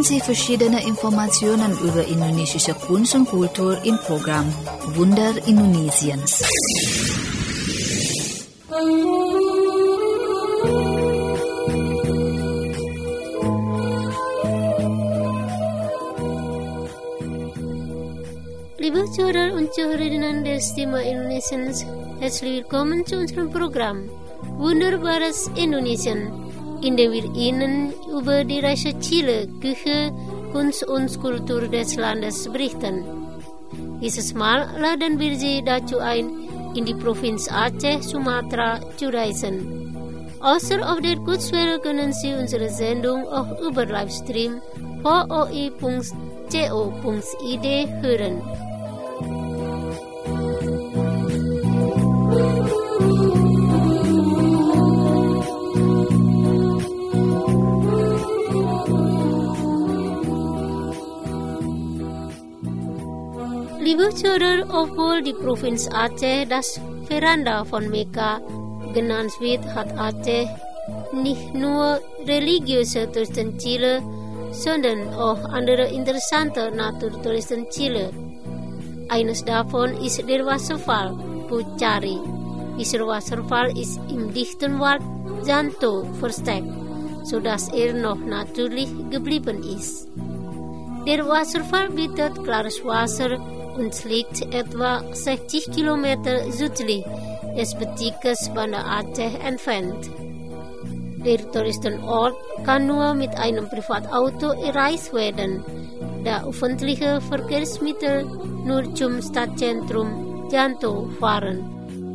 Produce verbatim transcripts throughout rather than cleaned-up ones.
Sie verschiedene Informationen über indonesische Kunst und Kultur im Programm Wunder Indonesiens. Liebe Zuhörer und Zuhörerinnen des Thema Indonesiens, herzlich willkommen zu unserem Programm Wunderbares Indonesien, in dem wir Ihnen über die Reise Chile, Küche, Kunst und Kultur des Landes berichten. Dieses Mal laden wir Sie dazu ein, in die Provinz Aceh, Sumatra zu reisen. Außer auf der Kurzwelle können Sie unsere Sendung auch über Livestream v o i punkt co punkt i d hören. Liebe Zuhörer, obwohl die Provinz Aceh das Veranda von Mekka genannt wird, hat Aceh nicht nur religiöse Touristen Chile, sondern auch andere interessante Naturtouristen Chile. Eines davon ist der Wasserfall Pucari. Dieser Wasserfall ist im dichten Wald Llanto versteckt, sodass er noch natürlich geblieben ist. Der Wasserfall bietet klares Wasser und liegt etwa sechzig Kilometer südlich des Bezirkes Banda Aceh entfernt. Der Touristenort kann nur mit einem Privatauto erreicht werden, da öffentliche Verkehrsmittel nur zum Stadtzentrum Llanto fahren.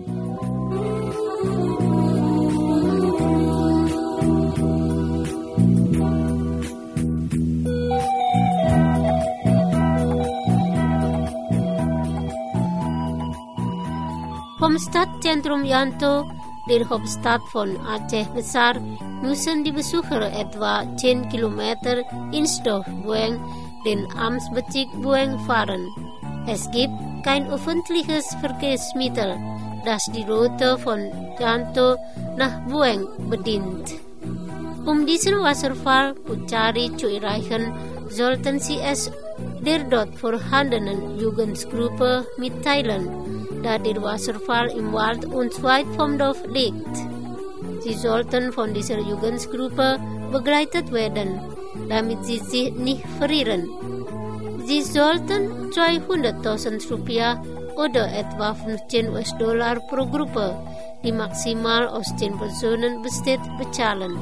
Vom Stadtzentrum Llanto, der Hauptstadt von Aceh Besar, müssen die Besucher etwa zehn Kilometer ins Dorf Bueng, den Amtsbezirk Bueng, fahren. Es gibt kein öffentliches Verkehrsmittel, das die Route von Llanto nach Bueng bedient. Um diesen Wasserfall Pucari zu erreichen, sollten Sie es der dort vorhandenen Jugendgruppe mitteilen, da der Wasserfall im Wald und weit vom Dorf liegt. Sie sollten von dieser Jugendgruppe begleitet werden, damit sie sich nicht verirren. Sie sollten zweihunderttausend Rupiah oder etwa fünfzehn US-Dollar pro Gruppe, die maximal aus zehn Personen besteht, bezahlen.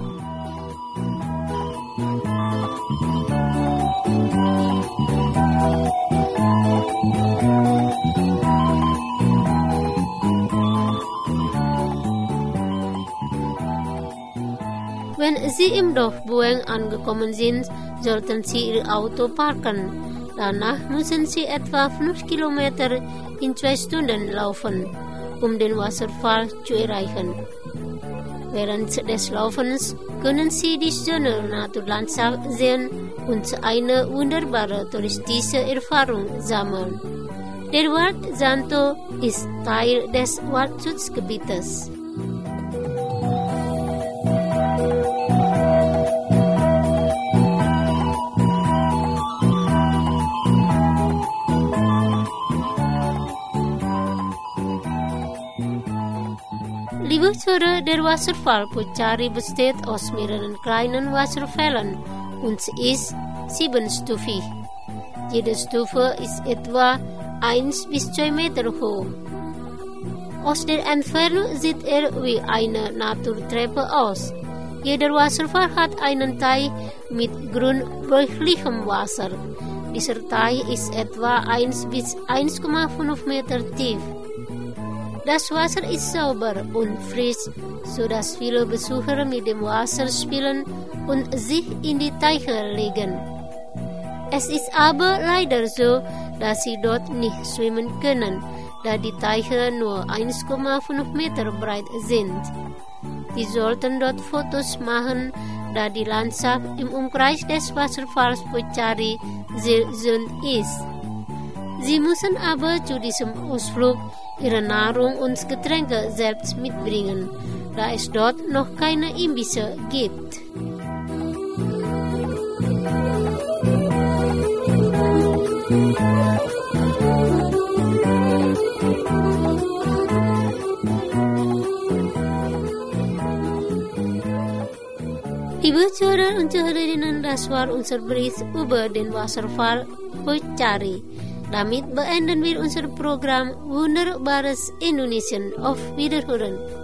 Wenn Sie im Dorf Bueng angekommen sind, sollten Sie Ihr Auto parken. Danach müssen Sie etwa fünf Kilometer in zwei Stunden laufen, um den Wasserfall zu erreichen. Während des Laufens können Sie die schöne Naturlandschaft sehen und eine wunderbare touristische Erfahrung sammeln. Der Wald Llanto ist Teil des Waldschutzgebietes. Liebe Zuhörer, der Wasserfall Pucari besteht aus mehreren kleinen Wasserfällen und ist siebenstufig. Jede Stufe ist etwa eins bis zwei Meter hoch. Aus der Entfernung sieht er wie eine Naturtreppe aus. Jeder Wasserfall hat einen Teich mit grün-bräunlichem Wasser. Dieser Teich ist etwa eins bis eins Komma fünf Meter tief. Das Wasser ist sauber und frisch, sodass viele Besucher mit dem Wasser spielen und sich in die Teiche legen. Es ist aber leider so, dass sie dort nicht schwimmen können, da die Teiche nur eins Komma fünf Meter breit sind. Sie sollten dort Fotos machen, da die Landschaft im Umkreis des Wasserfalls Pucari sehr schön ist. Sie müssen aber zu diesem Ausflug ihre Nahrung und Getränke selbst mitbringen, da es dort noch keine Imbisse gibt. Liebe Zuhörer und Zuhörerinnen, das war unser Bericht über den Wasserfall Pocari. Damit beenden wir unser Programm Wunderbares Indonesien. Auf Wiederhören.